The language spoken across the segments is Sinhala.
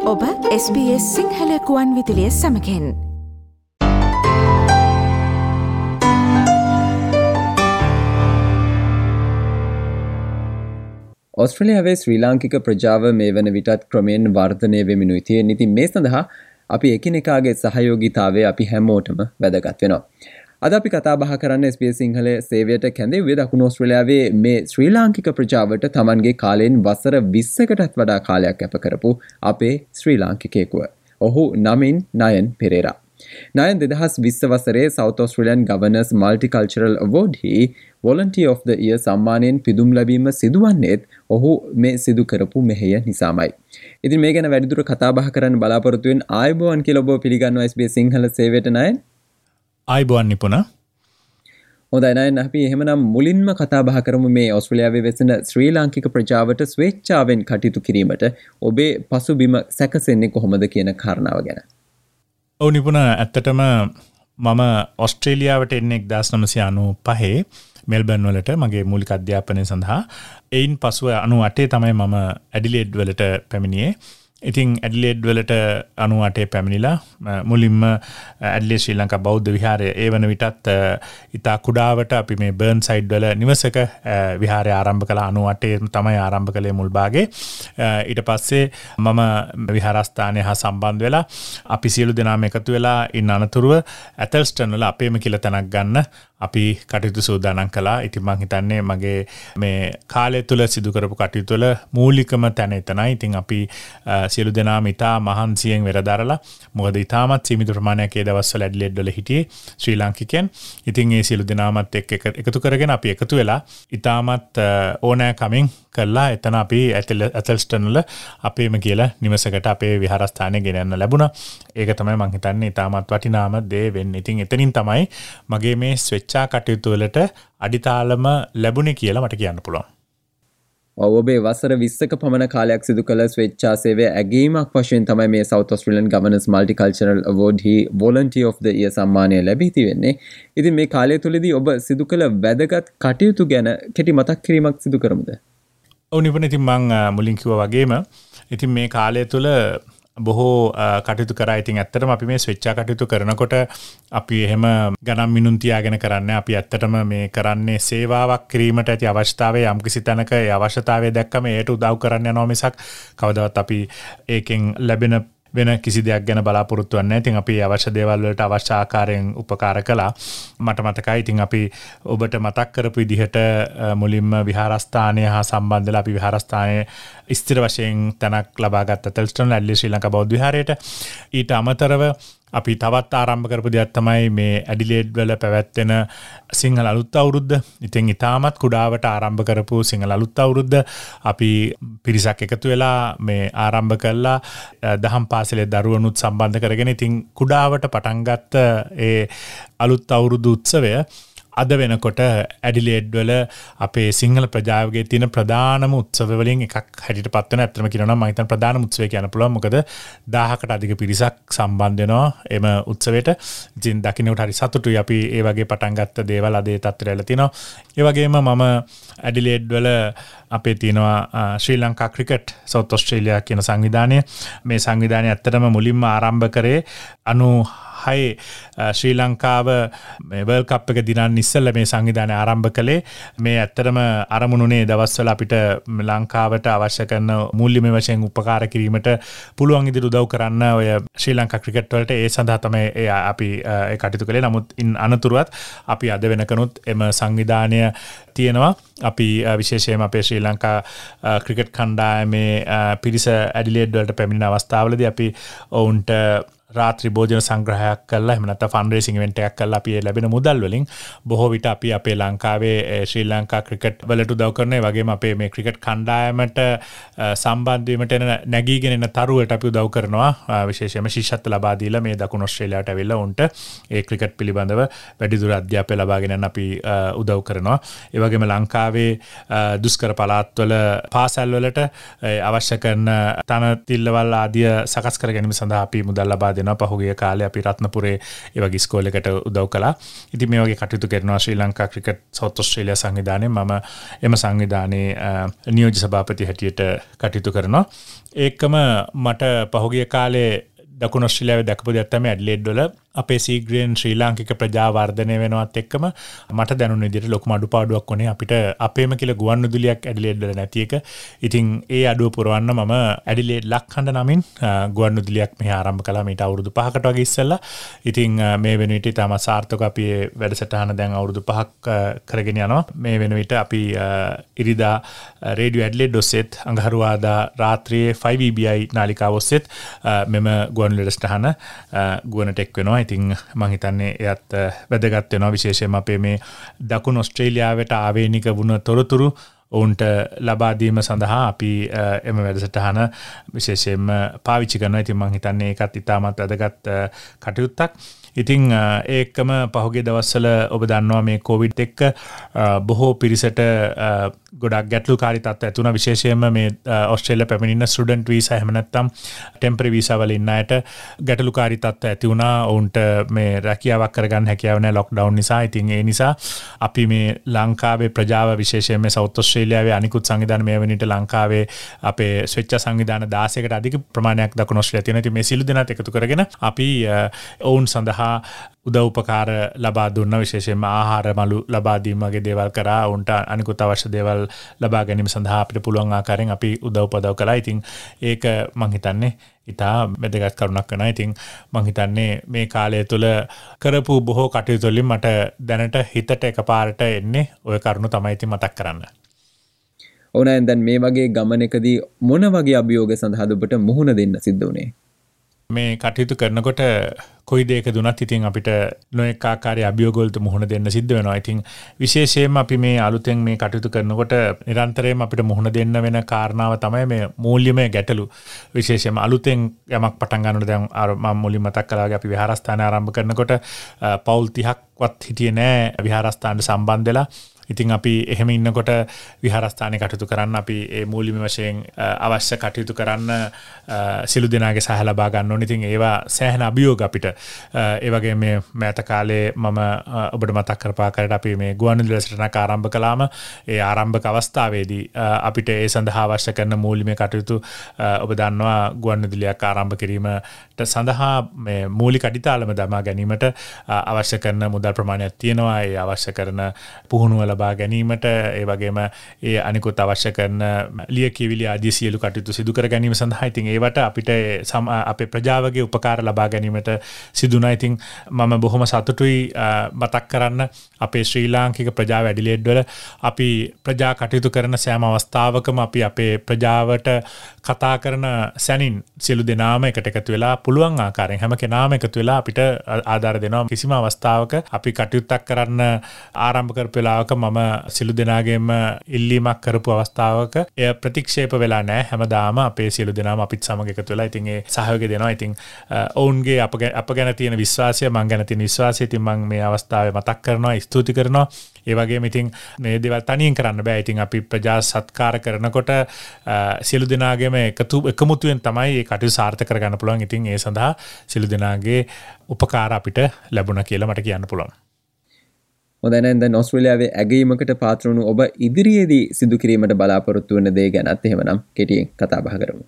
ඔබ SBS සිංහල කුවන් විදුලිය සමගින් ඔස්ට්‍රේලියාවේ ශ්‍රී ලාංකික ප්‍රජාව මේ වන විටත් ක්‍රමයෙන් වර්ධනය වෙමිනුයි තියෙන්නේ. ඉතින් මේ සඳහා අපි එකිනෙකාගේ සහයෝගීතාවය අපි හැමෝටම වැදගත් වෙනවා. අද අපි කතා බහ කරන්නේ SBS සිංහල සේවයට කැඳෙව්වේ දකුණු ඔස්ට්‍රේලියාවේ මේ ශ්‍රී ලාංකික ප්‍රජාවට තමන්ගේ කාලයෙන් වසර 20කටත් වඩා කාලයක් කැප කරපු අපේ ශ්‍රී ලාංකිකයෙකුව. ඔහු නමින් නයන් පෙරේරා. නයන් 2020 වසරේ South Australian Governors Multicultural Award හි Volunteer of the Year සම්මානයෙන් පිදුම් ලැබීම සිදුවන්නේත් ඔහු මේ සිදු කරපු මෙහෙය නිසාමයි. ඉතින් මේ ගැන වැඩිදුර කතා බහ කරන්න බලාපොරොත්තු වෙන ආයුබෝවන් කියලා ඔබ පිළිගන්නවා SBS සිංහල සේවයට නයන්. ආයුබෝවන් නිපුණ. හොඳයි නයන්, අපි එහෙමනම් මුලින්ම කතා බහ කරමු මේ ඕස්ට්‍රේලියාවේ වෙසෙන ශ්‍රී ලාංකික ප්‍රජාවට ස්වේච්ඡාවෙන් කටයුතු කිරීමට ඔබේ පසුබිම සැකසෙන්නේ කොහොමද කියන කාරණාව ගැන. ඔව් නිපුණ, ඇත්තටම මම ඔස්ට්‍රේලියාවට එන්නේ 1995 මෙල්බර්න් වලට මගේ මූලික අධ්‍යාපනය සඳහා. එයින් පසුව 98 තමයි මම ඇඩිලේඩ් වලට පැමිණියේ. ඉතින් ඇඩිලේඩ් වලට 98 පැමිණිලා මුලින්ම ඇඩිලේඩ් ශ්‍රී ලංකා බෞද්ධ විහාරය ඒ වන විටත් ඉතා කුඩාවට අපි මේ බර්න් සයිඩ් වල නිවසක විහාරය ආරම්භ කළා. 98 තමයි ආරම්භ කළේ මුල් භාගේ. ඊට පස්සේ මම විහාරස්ථානය හා සම්බන්ධ වෙලා අපි සියලු දෙනාම එකතු වෙලා ඉන්න අනතුරුව ඇතල්ස්ටන් වල අපේම කියලා තැනක් ගන්න අපි කටයුතු සූදානම් කළා. ඉතින් මම හිතන්නේ මගේ මේ කාලය තුල සිදු කරපු කටයුතු වල මූලිකම තැන එතනයි. ඉතින් අපි සියලු දෙනාම ඉතා මහන්සියෙන් වෙරදරලා, මොකද ඉතාමත් සීමිත ප්‍රමාණයක් ඒ දවස්වල ඇඩිලේඩ් වල හිටියේ ශ්‍රී ලාංකිකයන්. ඉතින් ඒ සියලු දෙනාමත් එක්ක එකතු කරගෙන අපි එකතු වෙලා ඉතාමත් ඕනෑකමින් කළා. එතන අපි ඇතල්ස්ටන් වල අපේම කියලා නිවසකට අපේ විහාරස්ථානය ගෙනන්න ලැබුණා. ඒක තමයි මම හිතන්නේ ඉතාමත් වටිනාම දේ වෙන්නේ. ඉතින් එතනින් තමයි මගේ මේ ස්වේච්ඡා කටයුතු වලට අඩිතාලම ලැබුණේ කියලා මට කියන්න පුළුවන්. ඔබේ වසර 20ක පමණ කාලයක් සිදු කළ ස්වේච්ඡා සේවය ඇගීමක් වශයෙන් තමයි මේ South Australian Governors Multicultural Award හි Volunteer of the Year සම්මානය ලැබී තිබෙන්නේ. ඉතින් මේ කාලය තුලදී ඔබ සිදු කළ වැදගත් කටයුතු ගැන කෙටි මතක් කිරීමක් සිදු කරමුද? ඔව් නිපුණ, ඉතින් මම මුලින් කිව්වා වගේම ඉතින් මේ කාලය තුල බොහෝ කටයුතු කරා. ඉතින් ඇත්තටම අපි මේ ස්වේච්ඡා කටයුතු කරනකොට අපි එහෙම ගණන් මිනුම් තියාගෙන කරන්නේ. අපි ඇත්තටම මේ කරන්නේ සේවාවක් කිරීමට ඇති අවශ්‍යතාවය යම්කිසි තැනක ඒ අවශ්‍යතාවය දැක්කම ඒට උදව් කරන්න යනවා මිසක් කවදාවත් අපි ඒකෙන් ලැබෙන වෙන කිසි දෙයක් ගැන බලාපොරොත්තු වෙන්නේ නැහැ. ඉතින් අපි අවශ්‍ය දේවල් වලට අවශ්‍ය ආකාරයෙන් උපකාර කළා. මට මතකයි ඉතින් අපි ඔබට මතක් කරපු විදිහට මුලින්ම විහාරස්ථානය හා සම්බන්ධ වෙලා අපි විහාරස්ථානයේ ස්ථිර වශයෙන් තැනක් ලබා ගත්ත ඇතල්ස්ටන් ඇඩිලේඩ් ශ්‍රී ලංකා බෞද්ධ විහාරයට. ඊට අමතරව අපි තවත් ආරම්භ කරපු දෙයක් තමයි මේ ඇඩිලේඩ් වල පැවැත්වෙන සිංහල අලුත් අවුරුද්ද. ඉතින් ඉතාමත් කුඩාවට ආරම්භ කරපු සිංහල අලුත් අවුරුද්ද අපි පිරිසක් එකතු වෙලා මේ ආරම්භ කළා. දහම් පාසලේ දරුවනුත් සම්බන්ධ කරගෙන ඉතින් කුඩාවට පටන් ගත්ත ඒ අලුත් අවුරුදු උත්සවය අද වෙනකොට ඇඩිලේඩ් වල අපේ සිංහල ප්‍රජාවගේ තියෙන ප්‍රධානම උත්සව වලින් එකක් හැටියට පත් වෙන. ඇත්තම කියනවා නම් මම හිතන ප්‍රධානම උත්සවය කියන්න පුළුවන්. මොකද 1000කට අධික පිරිසක් සම්බන්ධ වෙනවා එම උත්සවයට. ඉතින් දකින්නට හරි සතුටුයි අපි ඒ වගේ පටන් ගත්ත දේවල් අද ඒ තත්ත්වයට ඇවිල්ලා තිනවා. ඒ වගේම මම ඇඩිලේඩ් වල අපේ තියෙනවා Sri Lanka cricket South Australia කියන සංවිධානය. මේ සංවිධානය ඇත්තටම මුලින්ම ආරම්භ කරේ 96 ශ්‍රී ලංකාව මේ වර්ල්ඩ් කප් එක දිනන්න ඉස්සෙල්ලා මේ සංවිධානය ආරම්භ කළේ. මේ ඇත්තටම අරමුණුනේ දවස්වල අපිට ලංකාවට අවශ්‍ය කරන මූල්‍යමය වශයෙන් උපකාර කිරීමට පුළුවන් විදිහට උදව් කරන්න ඔය ශ්‍රී ලංකා ක්‍රිකට් වලට ඒ සඳහා තමයි අපි ඒ කටයුතු කළේ. නමුත් අනතුරුවත් අපි අද වෙනකනුත් එම සංවිධානය තියෙනවා. අපි විශේෂයෙන්ම අපේ ශ්‍රී ලංකා ක්‍රිකට් කණ්ඩායමේ පිරිස ඇඩිලේඩ් වලට පැමිණෙන අවස්ථාවලදී අපි ඔවුන්ට රාත්‍රී භෝජන සංග්‍රහයක් කළා. එහෙම නැත්නම් ෆන් රේසින් ඉවෙන්ට් එකක් කළා. අපි ලැබෙන මුදල් වලින් බොහෝ විට අපි අපේ ලංකාවේ ශ්‍රී ලංකා ක්‍රිකට් වලට උදව් කරනවා. ඒ වගේම අපේ මේ ක්‍රිකට් කණ්ඩායමට සම්බන්ධ වීමට එන නැගීගෙන එන තරුවලට අපි උදව් කරනවා. විශේෂයෙන්ම ශිෂ්‍යත්ව ලබා දීලා මේ දකුණු ඔස්ට්‍රේලියාවට ඇවිල්ලා උන්ට ඒ ක්‍රිකට් පිළිබඳව වැඩිදුර අධ්‍යාපනය ලබාගෙන යන්න අපි උදව් කරනවා. ඒ වගේම ලංකාවේ දුෂ්කර පළාත්වල පාසල් වලට අවශ්‍ය කරන තන තිල්ලවල් ආදිය සකස් කර ගැනීම සඳහා අපි මුදල් ලබා දෙනවා. පහුගිය කාලේ අපි රත්නපුරේ ඒ වගේ ඉස්කෝලයකට උදව් කළා. ඉතින් මේ වගේ කටයුතු කරනවා Sri Lanka cricket South Australia සංවිධානයේ. මම එම සංවිධානයේ නියෝජ්‍ය සභාපති හැටියට කටයුතු කරනවා. ඒකම මට පහුගිය කාලේ දකුණු ඔස්ට්‍රේලියාවේ දැකපු දෙයක් තමයි ඇඩ්ලේඩ් වල අපේ සීග්‍රේන් ශ්‍රී ලාංකික ප්‍රජා වර්ධනය වෙනවත් එක්කම මට දැනුන විදිහට ලොකුම අඩුපාඩුවක් වුණේ අපිට අපේම කියලා ගුවන්විදුලියක් ඇඩ්ලේඩ් වල නැති එක. ඉතින් ඒ අඩුව පුරවන්න මම ඇඩ්ලේඩ් ලක්හඬ නමින් ගුවන්විදුලියක් මෙහි ආරම්භ කළා මීට අවුරුදු 5කට වගේ ඉස්සෙල්ලා. ඉතින් මේ වෙන විට තම සාර්ථක අපි වැඩසටහන දැන් අවුරුදු 5ක් කරගෙන යනවා. මේ වෙන විට අපි ඉරිදා රේඩියෝ ඇඩ්ලේඩ් ඔස්සේත් අඟහරුවාදා රාත්‍රියේ 5EBI නාලිකාව ඔස්සේත් මෙම ගුවන්විදුලි වැඩසටහන ගුවනට එක් වෙනවා. ඉතින් මං හිතන්නේ එයත් වැදගත් වෙනවා විශේෂයෙන්ම අපේ මේ දකුණු ඔස්ට්‍රේලියාවට ආවේනික වුණ තොරතුරු ඔවුන්ට ලබා දීම සඳහා අපි එම වැඩසටහන විශේෂයෙන්ම පාවිච්චි කරනවා. ඉතින් මං හිතන්නේ ඒකත් ඉතාමත් වැදගත් කටයුත්තක්. ඉතින් ඒකම පහුගිය දවස්වල ඔබ දන්නවා මේ කොවිඩ් එක්ක බොහෝ පිරිසට ගොඩක් ගැටලුකාරී තත්ත්ව ඇති වුණා. විශේෂයෙන්ම මේ ඔස්ට්‍රේලියා පැමිණෙන ස්ටුඩන්ට් වීසා එහෙම නැත්නම් ටෙම්පරරි වීසා වල ඉන්න අයට ගැටලුකාරී තත්ත්ව ඇති වුණා. ඔවුන්ට මේ රැකියාවක් කරගන්න හැකියාව නැහැ ලොක්ඩවුන් නිසා. ඉතින් ඒ නිසා අපි මේ ලංකාවේ ප්‍රජාව විශේෂයෙන්ම මේ සවුත් ඔස්ට්‍රේලියාවේ අනිකුත් සංවිධාන මේ වෙනිට ලංකාවේ අපේ ස්වෙච්ඡා සංවිධාන 16කට අධික ප්‍රමාණයක් දකුණු ඔස්ට්‍රේලියාවේ තියෙනවා. ඉතින් මේ සිළු දෙනාත් එකතු කරගෙන අපි ඔවුන් සඳහා උදව්පකාර ලබා දුන්න විශේෂයෙන්ම ආහාර මළු ලබා දීම වගේ දේවල් කරා. උන්ට අනිකුත් අවශ්‍ය දේවල් ලබා ගැනීම සඳහා අපිට පුළුවන් ආකාරයෙන් අපි උදව්පදව් කළා. ඉතින් ඒක මං හිතන්නේ ඉතා වැදගත් කරුණක් වෙනවා. ඉතින් මං හිතන්නේ මේ කාලය තුළ කරපු බොහෝ කටයුතු වලින් මට දැනට හිතට එකපාරට එන්නේ ওই කරුණු තමයි ඉතින් මතක් කරන්න. ඕනෑන් දැන් මේ වගේ ගමනකදී මොන වගේ අභියෝග සඳහාද ඔබට මුහුණ දෙන්න සිද්ධ වුණේ? මේ කටයුතු කරනකොට කොයි දෙයක දුනත් ඉතින් අපිට නොඑක ආකාරයේ අභියෝග වලට මුහුණ දෙන්න සිද්ධ වෙනවා. ඉතින් විශේෂයෙන්ම අපි මේ අලුතෙන් මේ කටයුතු කරනකොට නිරන්තරයෙන්ම අපිට මුහුණ දෙන්න වෙන කාරණාව තමයි මේ මූල්‍යමය ගැටලු. විශේෂයෙන්ම අලුතෙන් යමක් පටන් ගන්නකොට දැන් මම මුලින් මතක් කළා වගේ අපි විහාරස්ථාන ආරම්භ කරනකොට පවුල් 30ක්වත් හිටියේ නැහැ විහාරස්ථානට සම්බන්ධ වෙලා. ඉතින් අපි එහෙම ඉන්නකොට විහාරස්ථානයේ කටයුතු කරන්න අපි ඒ මූලික වශයෙන් අවශ්‍ය කටයුතු කරන්න සිළු දෙනාගේ සහාය ලබා ගන්න ඕනේ. ඉතින් ඒවා සෑහෙන අභියෝග අපිට. ඒ වගේම මේ මෑත කාලේ මම ඔබට මතක් කරපා කරලා අපි මේ ගුවන්විදුලි වැඩසටහනක් ආරම්භ කළාම ඒ ආරම්භක අවස්ථාවේදී අපිට ඒ සඳහා අවශ්‍ය කරන මූලික කටයුතු ඔබ දන්නවා ගුවන්විදුලියක් ආරම්භ කිරීමට සඳහා මේ මූලික අඩිතාලම දමා ගැනීමට අවශ්‍ය කරන මුදල් ප්‍රමාණයක් තියෙනවා. ඒ අවශ්‍ය කරන පුහුණුව ලබා ගැනීමට ඒ වගේම ඒ අනිකුත් අවශ්‍ය කරන ලියකියවිලි ආදී සියලු කටයුතු සිදු කර ගැනීම සඳහා ඉතින් ඒවට අපිට අපේ ප්‍රජාවගේ උපකාර ලබා ගැනීමට සිදුනා. ඉතින් මම බොහොම සතුටුයි මතක් කරන්න අපේ ශ්‍රී ලාංකික ප්‍රජාව ඇඩිලේඩ් වල අපි ප්‍රජා කටයුතු කරන සෑම අවස්ථාවකම අපි අපේ ප්‍රජාවට කතා කරන සැනින් සියලු දෙනාම එකට එකතු වෙලා පුළුවන් ආකාරයෙන් හැම කෙනාම එකතු වෙලා අපිට ආධාර දෙනවා. කිසිම අවස්ථාවක අපි කටයුත්තක් කරන්න ආරම්භ කරපු වෙලාවක මම සිළු දෙනාගේම ඉල්ලීමක් කරපු අවස්ථාවක එය ප්‍රතික්ෂේප වෙලා නැහැ. හැමදාම අපේ සියලු දෙනාම අපිත් සමග එකතු වෙලා ඉතින් ඒ සහයෝගය දෙනවා. ඉතින් ඔවුන්ගේ අප ගැන තියෙන විශ්වාසය මං ගැන තියෙන විශ්වාසය ඉතින් මං මේ අවස්ථාවේ මතක් කරනවා, ස්තුති කරනවා. ඒ වගේම ඉතින් මේ දේවල් තනියෙන් කරන්න බෑ. ඉතින් අපි ප්‍රජා සත්කාර කරනකොට සියලු දෙනාගේම එකමුතුවෙන් තමයි මේ කටයුතු සාර්ථක කරගන්න පුළුවන්. ඉතින් ඒ සඳහා සියලු දෙනාගේ උපකාර අපිට ලැබුණා කියලා මට කියන්න පුළුවන්. හොඳයි දැන් ඔස්ට්‍රේලියාවේ ඇගීමකට පාත්‍ර වුණු ඔබ ඉදිරියේදී සිදු කිරීමට බලාපොරොත්තු වෙන දේ ගැනත් එහෙමනම් කෙටියෙන් කතා බහ කරමු.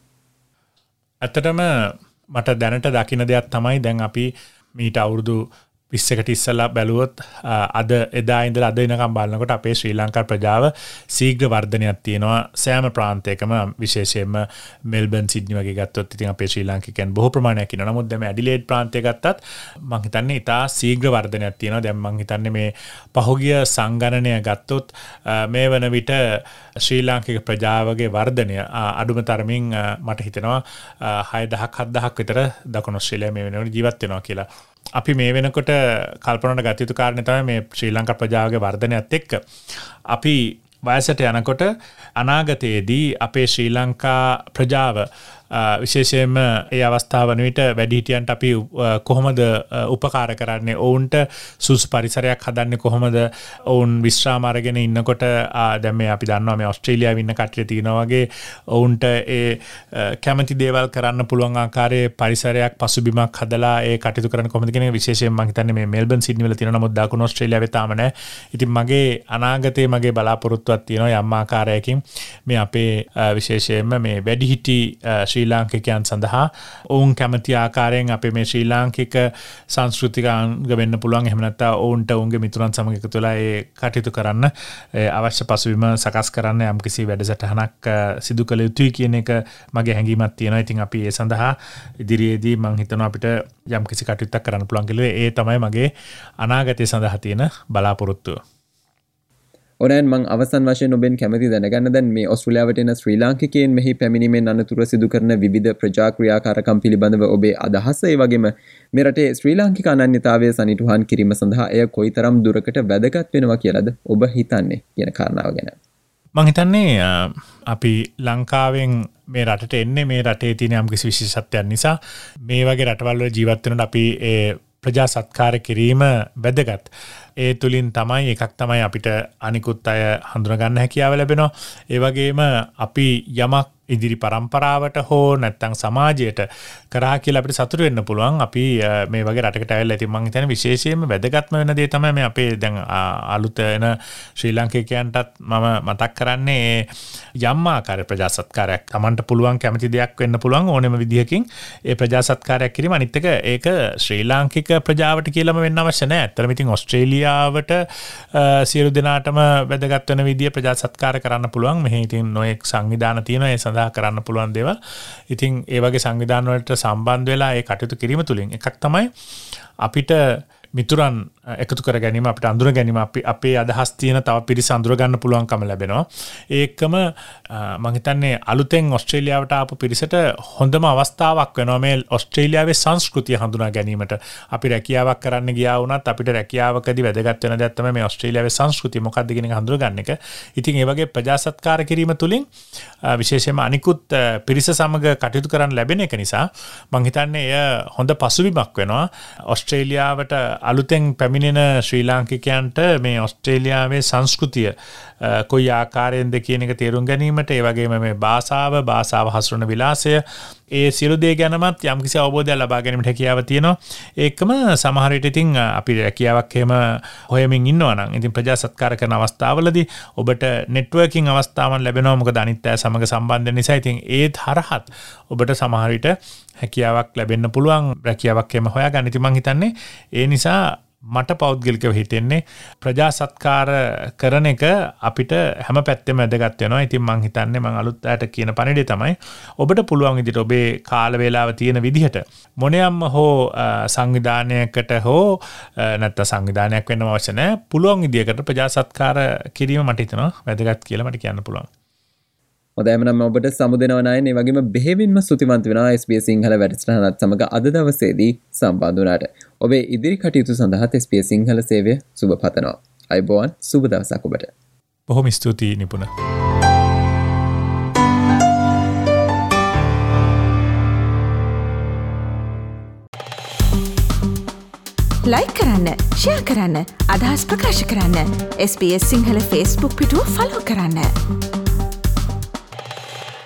ඇත්තටම මට දැනට දකින්න දෙයක් තමයි දැන් අපි මීට අවුරුදු 20කට ඉස්සලා බැලුවොත් අද එදා ඉඳලා අද වෙනකම් බලනකොට අපේ ශ්‍රී ලංකා ප්‍රජාව ශීඝ්‍ර වර්ධනයක් තියෙනවා. සෑම ප්‍රාන්තයකම විශේෂයෙන්ම මෙල්බන් සිඩ්නි වගේ ගත්තොත් ඉතින් අපේ ශ්‍රී ලාංකිකයන් බොහෝ ප්‍රමාණයක් ඉන්නවා. නමුත් දැන් ඇඩිලේඩ් ප්‍රාන්තය ගත්තත් මම හිතන්නේ ඉතා ශීඝ්‍ර වර්ධනයක් තියෙනවා. දැන් මම හිතන්නේ මේ පහුගිය සංගණනය ගත්තොත් මේ වන විට ශ්‍රී ලාංකික ප්‍රජාවගේ වර්ධනය අඩුම තරමින් මට හිතෙනවා 6000ක් 7000ක් විතර දකුණු ඔස්ට්‍රේලියාවේ මේ වෙනකොට ජීවත් වෙනවා කියලා. අපි මේ වෙනකොට කල්පනාවට ගත යුතු කාරණේ තමයි මේ ශ්‍රී ලංකා ප්‍රජාවගේ වර්ධනයත් එක්ක අපි වයසට යනකොට අනාගතයේදී අපේ ශ්‍රී ලංකා ප්‍රජාව විශේෂයෙන්ම ඒ අවස්ථාව වන විට වැඩිහිටියන්ට අපි කොහොමද උපකාර කරන්නේ, ඔවුන්ට සුසු පරිසරයක් හදන්නේ කොහොමද, ඔවුන් විශ්‍රාම අරගෙන ඉන්නකොට දැන් මේ අපි දන්නවා මේ ඕස්ට්‍රේලියාවේ ඉන්න කට්ටිය තියෙනවා වගේ ඔවුන්ට ඒ කැමති දේවල් කරන්න පුළුවන් ආකාරයේ පරිසරයක් පසුබිමක් හදලා ඒ කටයුතු කරන්න කොහොමද කියන එක විශේෂයෙන් මම හිතන්නේ මේ මෙල්බන් සිඩ්නි වල තියෙනවා, නමුත් දකුණු ඕස්ට්‍රේලියාවේ තාම නැහැ. ඉතින් මගේ අනාගතයේ මගේ බලාපොරොත්තුවක් තියෙනවා යම් ආකාරයකින් මේ අපේ විශේෂයෙන්ම මේ වැඩිහිටි ශ්‍රී ලාංකිකයන් සඳහා ඔවුන් කැමති ආකාරයෙන් අපේ මේ ශ්‍රී ලාංකික සංස්කෘතික අංග වෙන්න පුළුවන්. එහෙම නැත්නම් ඔවුන්ට ඔවුන්ගේ මිතුරන් සමග එකතු වෙලා ඒ කටයුතු කරන්න අවශ්‍ය පසුබිම සකස් කරන්න යම්කිසි වැඩසටහනක් සිදු කළ යුතුයි කියන එක මගේ හැඟීමක් තියෙනවා. ඉතින් අපි ඒ සඳහා ඉදිරියේදී මම හිතනවා අපිට යම්කිසි කටයුත්තක් කරන්න පුළුවන් කියලා. ඒ තමයි මගේ අනාගතය සඳහා තියෙන බලාපොරොත්තුව. ඔනෑන් මං අවසන් වශයෙන් ඔබෙන් කැමති දැනගන්න දැන් මේ ඔස්ට්‍රේලියාවට එන ශ්‍රී ලාංකිකයන් මෙහි පැමිණීමෙන් අනතුරුව සිදු කරන විවිධ ප්‍රජා ක්‍රියාකාරකම් පිළිබඳව ඔබේ අදහස, ඒ වගේම මේ රටේ ශ්‍රී ලාංකික අනන්‍යතාවය සනිටුහන් කිරීම සඳහා එය කොයිතරම් දුරකට වැදගත් වෙනවා කියලාද ඔබ හිතන්නේ කියන කාරණාව ගැන. මං හිතන්නේ අපි ලංකාවෙන් මේ රටට එන්නේ මේ රටේ තියෙන යම්කිසි විශේෂත්වයක් නිසා. මේ වගේ රටවල් වල ජීවත් වෙනකොට අපි ඒ ප්‍රජා සත්කාර කිරීම වැදගත්. ඒ තුලින් තමයි එකක් තමයි අපිට අනිකුත් අය හඳුනා ගන්න හැකියාව ලැබෙනවා. ඒ වගේම අපි යමක් ඉදිරි පරම්පරාවට හෝ නැත්නම් සමාජයට කරා කියලා අපිට සතුටු වෙන්න පුළුවන්. අපි මේ වගේ රටකට ඇවිල්ලා ඉතින් මම හිතන්නේ විශේෂයෙන්ම වැදගත්ම වෙන දේ තමයි මේ අපේ දැන් අලුත එන ශ්‍රී ලාංකිකයන්ටත් මම මතක් කරන්නේ යම් ආකාර ප්‍රජා සත්කාරයක් Tamanට පුළුවන් කැමති දෙයක් වෙන්න පුළුවන් ඕනෙම විදිහකින් ඒ ප්‍රජා සත්කාරයක් කිරීම. අනිත් එක ඒක ශ්‍රී ලාංකික ප්‍රජාවට කියලාම වෙන්න අවශ්‍ය නැහැ. ඇත්තටම ඉතින් ඕස්ට්‍රේලියාවට සියලු දෙනාටම වැදගත් වෙන විදිය ප්‍රජා සත්කාර කරන්න පුළුවන්. මෙහි ඉතින් නොයෙක් සංවිධාන තියෙනවා ඒ සඳහා කරන්න පුළුවන් දේවල්. ඉතින් ඒ වගේ සංවිධාන වලට සම්බන්ධ වෙලා ඒ කටයුතු කිරීම තුලින් එකක් තමයි අපිට මිතුරන් එකතු කර ගැනීම, අපිට අඳුර ගැනීම, අපේ අදහස් තියෙන තව පිරිස අඳුර ගන්න පුළුවන්කම ලැබෙනවා. ඒකම මම හිතන්නේ අලුතෙන් ඕස්ට්‍රේලියාවට ආපු පිරිසට හොඳම අවස්ථාවක් වෙනවා මේ ඕස්ට්‍රේලියාවේ සංස්කෘතිය හඳුනා ගැනීමට. අපි රැකියාවක් කරන්න ගියා වුණත් අපිට රැකියාවකදී වැදගත් වෙන දෙයක් තමයි මේ ඕස්ට්‍රේලියාවේ සංස්කෘතිය මොකක්ද කියන එක හඳුනා ගන්න එක. ඉතින් ඒ වගේ ප්‍රජාසත්කාර කිරීම තුලින් විශේෂයෙන්ම අනිකුත් පිරිස සමග කටයුතු කරන්න ලැබෙන එක නිසා මම හිතන්නේ එය හොඳ පසුබිමක් වෙනවා ඕස්ට්‍රේලියාවට අලුතෙන් පැමිණෙන ශ්‍රී ලාංකිකයන්ට මේ ඕස්ට්‍රේලියාවේ සංස්කෘතිය කොයි ආකාරයෙන්ද කියන එක තේරුම් ගැනීමට, ඒ වගේම මේ භාෂාව හසුරන විලාසය, ඒ සියලු දේ ගැනමත් යම්කිසි අවබෝධයක් ලබා ගැනීමට හැකියාව තියෙනවා. ඒකම සමහර විට ඉතින් අපි රැකියාවක් එහෙම හොයමින් ඉන්නවා නම් ඉතින් ප්‍රජා සත්කාර කරන අවස්ථාවලදී ඔබට නෙට්වර්කින් අවස්ථාවන් ලැබෙනවා. මොකද අනිත් අය සමග සම්බන්ධ නිසා. ඉතින් ඒත් හරහත් ඔබට සමහර විට හැකියාවක් ලැබෙන්න පුළුවන් රැකියාවක් එහෙම හොයාගන්න. ඉතින් මම හිතන්නේ ඒ නිසා මට පෞද්ගලිකව හිතෙන්නේ ප්‍රජා සත්කාර කරන එක අපිට හැම පැත්තෙම වැදගත් වෙනවා. ඉතින් මම හිතන්නේ මම අලුත් අයට කියන පණිවිඩය තමයි ඔබට පුළුවන් විදිහට ඔබේ කාල වේලාව තියෙන විදිහට මොනියම් හෝ සංවිධානයකට හෝ නැත්නම් සංවිධානයක් වෙන්නම අවශ්‍ය නැහැ. පුළුවන් විදිහකට ප්‍රජා සත්කාර කිරීම මට හිතෙනවා වැදගත් කියලා මට කියන්න පුළුවන්. හොඳයිම ඔබට සමුදෙනවා නායන. ඒ වගේම බෙහෙවින්ම ස්තුතිවන්ත වෙනවා SBS සිංහල වැඩසටහනත් සමග අද දවසේදී සම්බන්ධ වුණාට. ඔබේ ඉදිරි කටයුතු සඳහා SBS සිංහල සේවය සුබ පතනවා. අයබෝවන්, සුබ දවසක් ඔබට. බොහොම ස්තුතියි නිපුණ. ලයික් කරන්න, ෂෙයා කරන්න, අදහස් ප්‍රකාශ කරන්න. SBS සිංහල Facebook පිටුව ෆලෝ කරන්න.